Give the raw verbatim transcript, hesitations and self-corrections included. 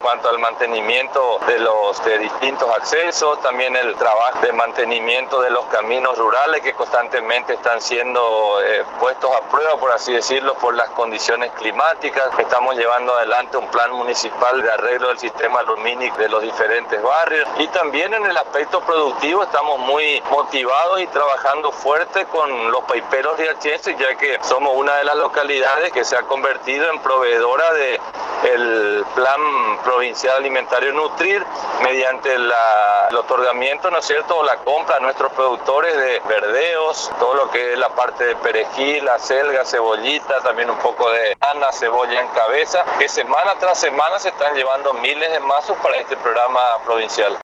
cuanto al mantenimiento de los de distintos accesos, también el trabajo de mantenimiento de los caminos rurales que constantemente están siendo eh, puestos a prueba, por así decirlo, por las condiciones climáticas. Estamos llevando adelante un plan municipal de arreglo del sistema lumínico de los diferentes barrios, y también en el aspecto productivo estamos muy motivados y trabajando fuerte con los paiperos riachenses, ya que somos una de las localidades que se ha convertido en proveedora de el Plan Provincial Alimentario Nutrir mediante la, el otorgamiento, ¿no es cierto?, o la compra a nuestros productores de verdeos, todo lo que es la parte de perejil, acelga, cebollita, también un poco de ana, cebolla en cabeza, que semana tras semana se están llevando miles de mazos para este programa provincial.